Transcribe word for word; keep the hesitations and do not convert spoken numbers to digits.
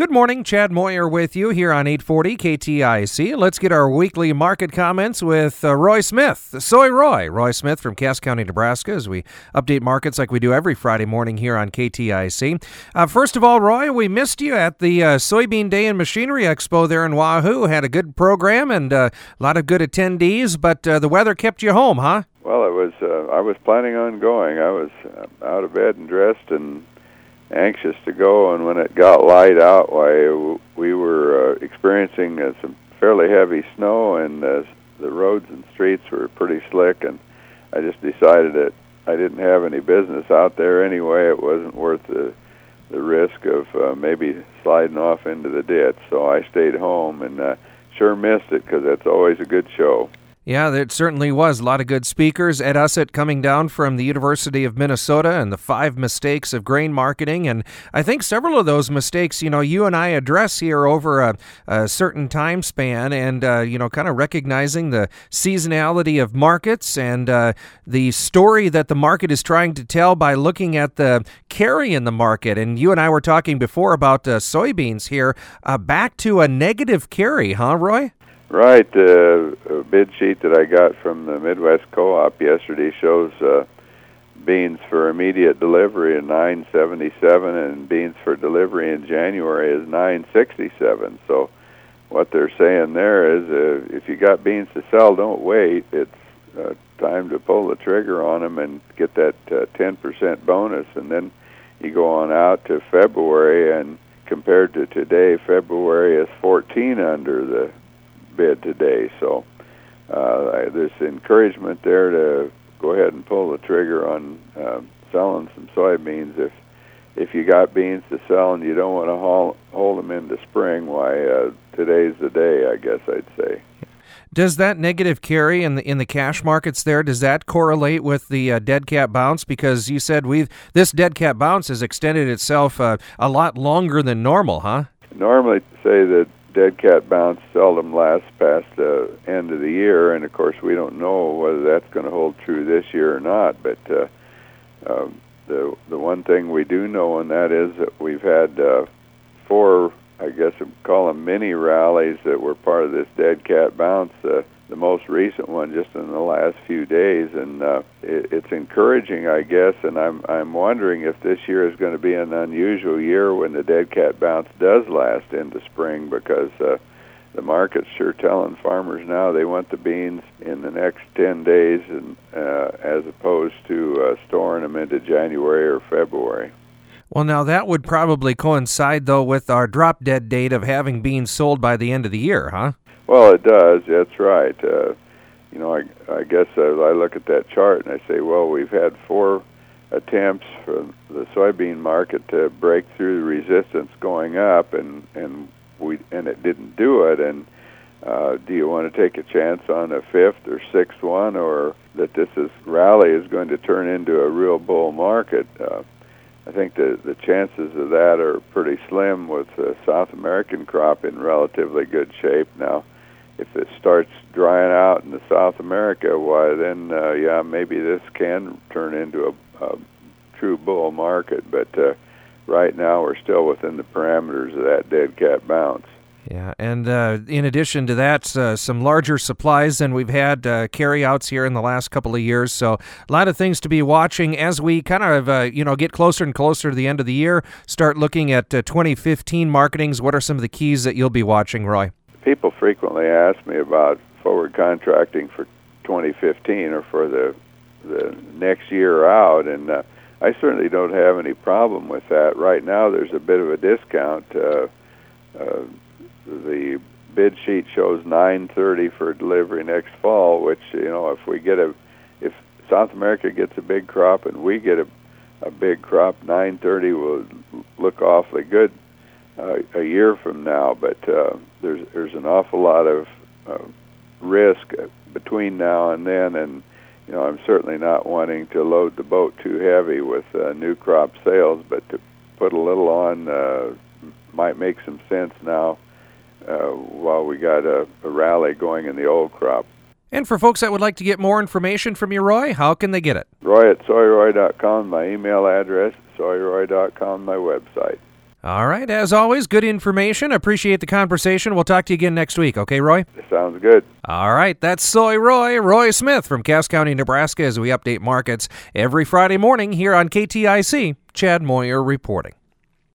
Good morning, Chad Moyer with you here on eight forty K T I C. Let's get our weekly market comments with uh, Roy Smith, Soy Roy. Roy Smith from Cass County, Nebraska, as we update markets like we do every Friday morning here on K T I C. Uh, first of all, Roy, we missed you at the uh, Soybean Day and Machinery Expo there in Wahoo. Had a good program and uh, a lot of good attendees, but uh, the weather kept you home, huh? Well, it was. Uh, I was planning on going. I was uh, out of bed and dressed and anxious to go, and when it got light out, why we were uh, experiencing uh, some fairly heavy snow, and uh, the roads and streets were pretty slick, and I just decided that I didn't have any business out there anyway. It wasn't worth the the risk of uh, maybe sliding off into the ditch, so I stayed home and uh, sure missed it because that's always a good show. Yeah, there certainly was. A lot of good speakers. Ed Ussett coming down from the University of Minnesota and the five mistakes of grain marketing. And I think several of those mistakes, you know, you and I address here over a, a certain time span and, uh, you know, kind of recognizing the seasonality of markets and uh, the story that the market is trying to tell by looking at the carry in the market. And you and I were talking before about uh, soybeans here. Uh, back to a negative carry, huh, Roy? Right. Uh, a bid sheet that I got from the Midwest Co-op yesterday shows uh, beans for immediate delivery at nine seventy-seven and beans for delivery in January is nine sixty-seven. So what they're saying there is uh, if you got beans to sell, don't wait. It's uh, time to pull the trigger on them and get that uh, ten percent bonus. And then you go on out to February, and compared to today, February is fourteen under the bid today, so uh, there's encouragement there to go ahead and pull the trigger on uh, selling some soybeans. If if you got beans to sell and you don't want to haul, hold them into spring, why uh, today's the day, I guess I'd say. Does that negative carry in the in the cash markets there, does that correlate with the uh, dead cat bounce? Because you said we've this dead cat bounce has extended itself uh, a lot longer than normal, huh? Normally say that dead cat bounce seldom lasts past the end of the year, and of course we don't know whether that's going to hold true this year or not. But uh, uh, the the one thing we do know, and that is that we've had uh, four, I guess I'd call them mini rallies that were part of this dead cat bounce. Uh, the most recent one just in the last few days, and uh, it, it's encouraging, I guess. And I'm I'm wondering if this year is going to be an unusual year when the dead cat bounce does last into spring, because uh, the market's sure telling farmers now they want the beans in the next ten days, and uh, as opposed to uh, storing them into January or February. Well, now that would probably coincide, though, with our drop-dead date of having beans sold by the end of the year, huh? Well, it does. That's right. Uh, you know, I, I guess as I look at that chart and I say, well, we've had four attempts for the soybean market to break through the resistance going up, and and we and it didn't do it. And uh, do you want to take a chance on a fifth or sixth one, or that this is rally is going to turn into a real bull market? Uh, I think the the chances of that are pretty slim with the South American crop in relatively good shape now. If it starts drying out in the South America, why then, uh, yeah, maybe this can turn into a, a true bull market. But uh, right now, we're still within the parameters of that dead cat bounce. Yeah, and uh, in addition to that, uh, some larger supplies than we've had uh, carryouts here in the last couple of years. So a lot of things to be watching as we kind of, uh, you know, get closer and closer to the end of the year, start looking at uh, twenty fifteen marketings. What are some of the keys that you'll be watching, Roy? People frequently ask me about forward contracting for twenty fifteen or for the the next year out, and uh, I certainly don't have any problem with that. Right now, there's a bit of a discount. Uh, uh, the bid sheet shows nine thirty for delivery next fall, which, you know, if we get a, if South America gets a big crop and we get a, a big crop, nine thirty will look awfully good uh, a year from now. But uh, there's there's an awful lot of uh, risk between now and then, and you know, I'm certainly not wanting to load the boat too heavy with uh, new crop sales, but to put a little on uh, might make some sense now. Uh, while we got a, a rally going in the old crop. And for folks that would like to get more information from you, Roy, how can they get it? Roy at soy roy dot com, my email address, soy roy dot com, my website. All right. As always, good information. Appreciate the conversation. We'll talk to you again next week. Okay, Roy? Sounds good. All right. That's Soy Roy, Roy Smith from Cass County, Nebraska, as we update markets every Friday morning here on K T I C. Chad Moyer reporting.